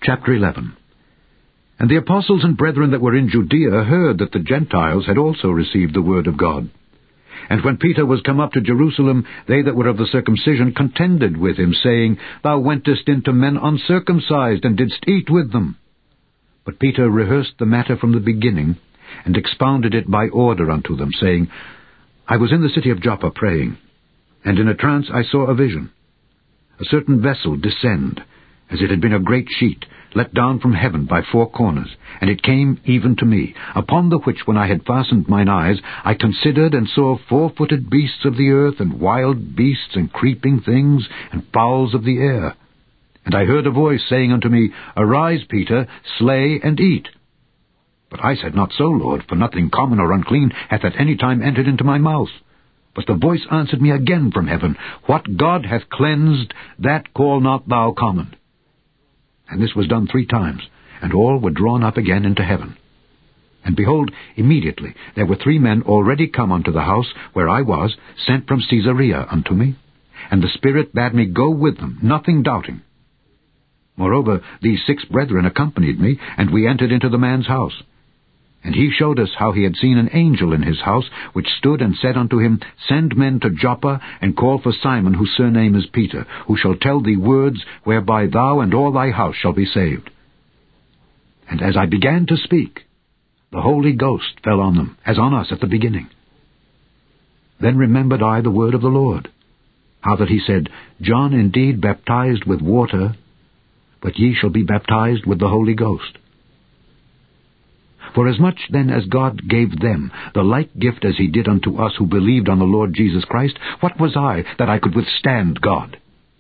Chapter 11. And the apostles and brethren that were in Judea heard that the Gentiles had also received the word of God. And when Peter was come up to Jerusalem, they that were of the circumcision contended with him, saying, Thou wentest into men uncircumcised, and didst eat with them. But Peter rehearsed the matter from the beginning, and expounded it by order unto them, saying, I was in the city of Joppa praying, and in a trance I saw a vision. A certain vessel descend, as it had been a great sheet, let down from heaven by four corners, and it came even to me, upon the which when I had fastened mine eyes, I considered and saw 4-footed beasts of the earth, and wild beasts, and creeping things, and fowls of the air. And I heard a voice saying unto me, Arise, Peter, slay and eat. But I said, Not so, Lord, for nothing common or unclean hath at any time entered into my mouth. But the voice answered me again from heaven, What God hath cleansed, that call not thou common. And this was done 3 times, and all were drawn up again into heaven. And behold, immediately there were 3 men already come unto the house where I was, sent from Caesarea unto me. And the Spirit bade me go with them, nothing doubting. Moreover, these 6 brethren accompanied me, and we entered into the man's house. And he showed us how he had seen an angel in his house, which stood and said unto him, Send men to Joppa, and call for Simon, whose surname is Peter, who shall tell thee words whereby thou and all thy house shall be saved. And as I began to speak, the Holy Ghost fell on them, as on us at the beginning. Then remembered I the word of the Lord, how that he said, John indeed baptized with water, but ye shall be baptized with the Holy Ghost. Forasmuch then as God gave them the like gift as he did unto us who believed on the Lord Jesus Christ, what was I that I could withstand God?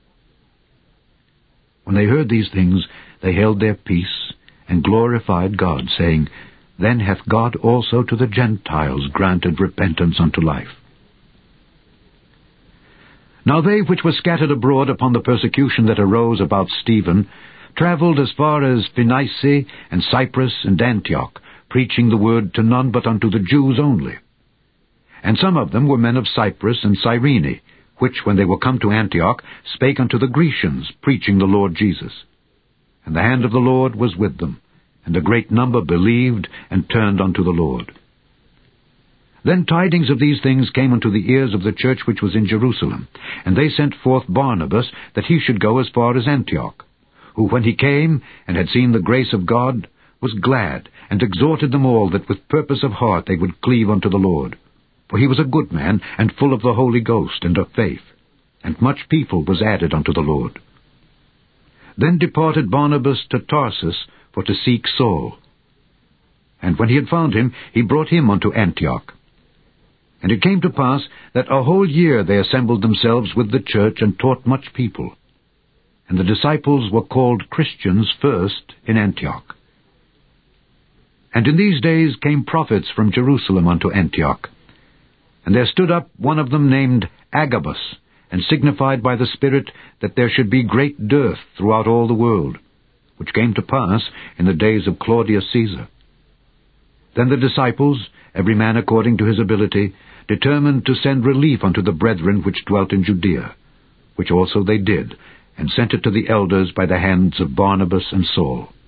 When they heard these things, they held their peace, and glorified God, saying, Then hath God also to the Gentiles granted repentance unto life. Now they which were scattered abroad upon the persecution that arose about Stephen travelled as far as Phoenice, and Cyprus, and Antioch, preaching the word to none but unto the Jews only. And some of them were men of Cyprus and Cyrene, which, when they were come to Antioch, spake unto the Grecians, preaching the Lord Jesus. And the hand of the Lord was with them, and a great number believed, and turned unto the Lord. Then tidings of these things came unto the ears of the church which was in Jerusalem, and they sent forth Barnabas, that he should go as far as Antioch, who, when he came, and had seen the grace of God, was glad, and exhorted them all that with purpose of heart they would cleave unto the Lord. For he was a good man, and full of the Holy Ghost and of faith, and much people was added unto the Lord. Then departed Barnabas to Tarsus for to seek Saul. And when he had found him, he brought him unto Antioch. And it came to pass that a whole year they assembled themselves with the church, and taught much people. And the disciples were called Christians first in Antioch. And in these days came prophets from Jerusalem unto Antioch. And there stood up one of them named Agabus, and signified by the Spirit that there should be great dearth throughout all the world, which came to pass in the days of Claudius Caesar. Then the disciples, every man according to his ability, determined to send relief unto the brethren which dwelt in Judea, which also they did, and sent it to the elders by the hands of Barnabas and Saul.